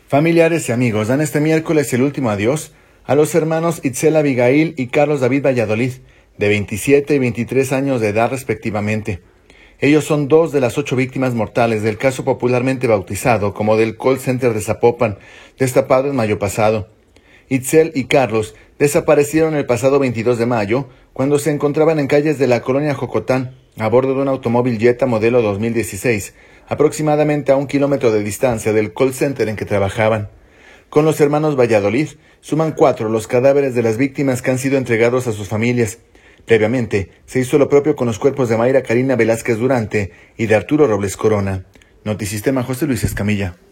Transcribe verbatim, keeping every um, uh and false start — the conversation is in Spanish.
Familiares y amigos dan este miércoles el último adiós a los hermanos Itzel Abigail y Carlos David Valladolid, de veintisiete y veintitrés años de edad respectivamente. Ellos son dos de las ocho víctimas mortales del caso popularmente bautizado como del call center de Zapopan, destapado en mayo pasado. Itzel y Carlos desaparecieron el pasado veintidós de mayo, cuando se encontraban en calles de la colonia Jocotán, a bordo de un automóvil Jetta modelo dos mil dieciséis, aproximadamente a un kilómetro de distancia del call center en que trabajaban. Con los hermanos Valladolid, suman cuatro los cadáveres de las víctimas que han sido entregados a sus familias. Previamente, se hizo lo propio con los cuerpos de Mayra Karina Velázquez Durante y de Arturo Robles Corona. Notisistema, José Luis Escamilla.